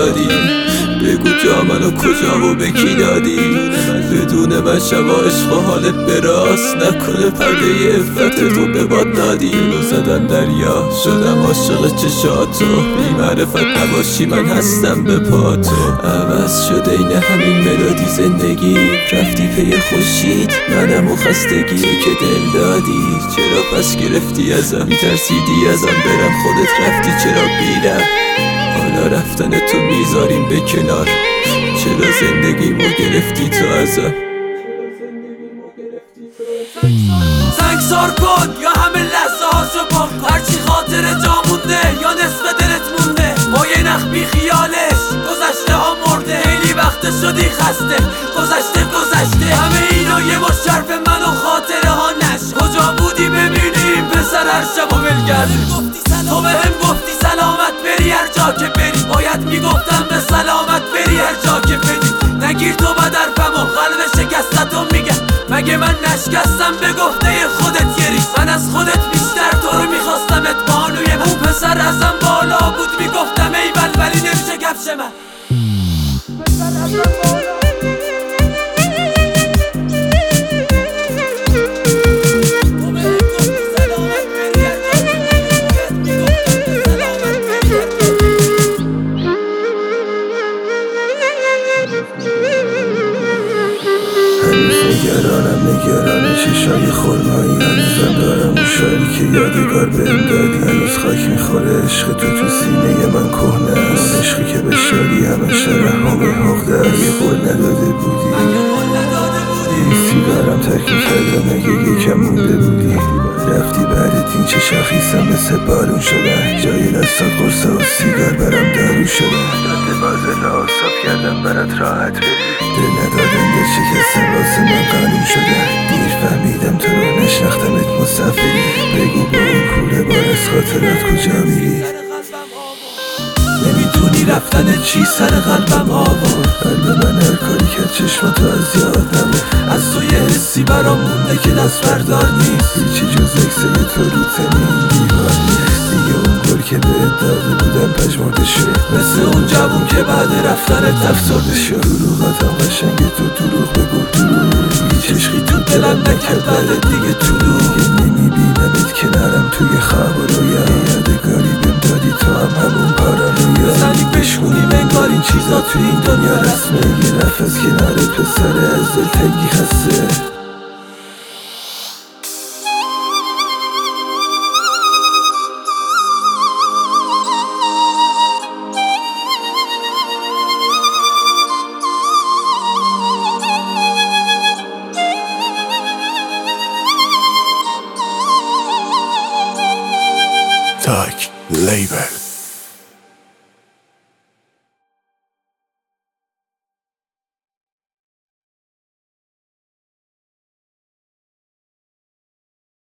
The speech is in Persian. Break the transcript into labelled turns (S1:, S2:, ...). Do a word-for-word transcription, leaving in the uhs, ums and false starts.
S1: دادی؟ بگو جا منو کجا و به کی دادی؟ بدون من شبا عشق و حالت براست نکنه پرده عفت تو به باد دادی. رو زدن دریا شدم عاشق چشاتو، بی معرفت نباشی من هستم به پاتو. عوض شده این همین ملودی زندگی، رفتی پی خوشید منم و خستگی که دل دادی. چرا پس گرفتی ازم؟ میترسیدی ازم برم خودت رفتی چرا بیرم؟ حالا رفتن تو میذاریم به کنار، چرا زندگیمو گرفتی تو ازم؟
S2: سنگسار کن یا همه لحظه هاشو پاک کن، هرچی خاطر جا مونده یا نصف دلت مونده. با یه نخ بی خیالش گذشته ها مرده، خیلی وقت شدی خسته گذشته گذشته. همه اینا یه مش شرف من و خاطره ها نش. کجا بودی ببینیم پسر هر شب و ولگردی؟ تو بهم گفتی سلامت بری هر جا که بری، باید میگفتم به سلامت بری هر جا که بری. نگیر تو بدرفم و قلب شکستتو میگم، مگه من نشکستم به گفته خودت یه ریز؟ من از خودت بیشتر تو رو میخواستمت بانوی من. اون پسر ازم بالا بود میگفتم ای بل ولی نمیشه کفش من.
S3: نگرانم نگران چشای خرمایی، هنوزم دارم اون شعری که یادگار بهم دادی. هنوز خاک میخوره عشق تو تو سینه من کهنه است، عشقی که به شادی همش رهام حقده است. یه قول نداده بودی این سیگارم ترکی کردم اگه یکم مونده بودی. رفتی بعد این چه شخیصم مثل بارون شدن، جای دستات قرصه و سیگار برم دارو شدن. داده بازه را صاف کردم برات راحت بری، دل ندادن دل شکستن واسه من قانون شدن. دیر فهمیدم تو رو نشناختمت مسافری، بگو با اون کوره بار از خاطرات کجا میری؟
S2: نمیدونی رفتن چی سر قلبم آورد،
S3: قلب من هر کاری کرد چشماتو از یاد نبرد.
S2: از تو یه حسی برام مونده که دست بردار نیست،
S3: هیچی جز اکسه تو رو تنین دیوار نیست. دیگه اون گل که بهت داده بودم پژمرده شد،
S2: مثل اون جوون که بعد رفتنت افسرده شد.
S3: دروغاتم قشنگه تو دروغ بگو دروغ، هیچ عشقی تو دلم نکرد بعد دیگه تو رو. دیگه نمیبینمت کنارم توی خواب و رویا، یادگاری بهم دادی تو هم همون پارانویا.
S2: بزنی بشکونیم انگار این چیزا تو این دنیا رسمه،
S3: یه رفت از کنارت پسر از دل تنگی خسته.
S4: تاک لیبل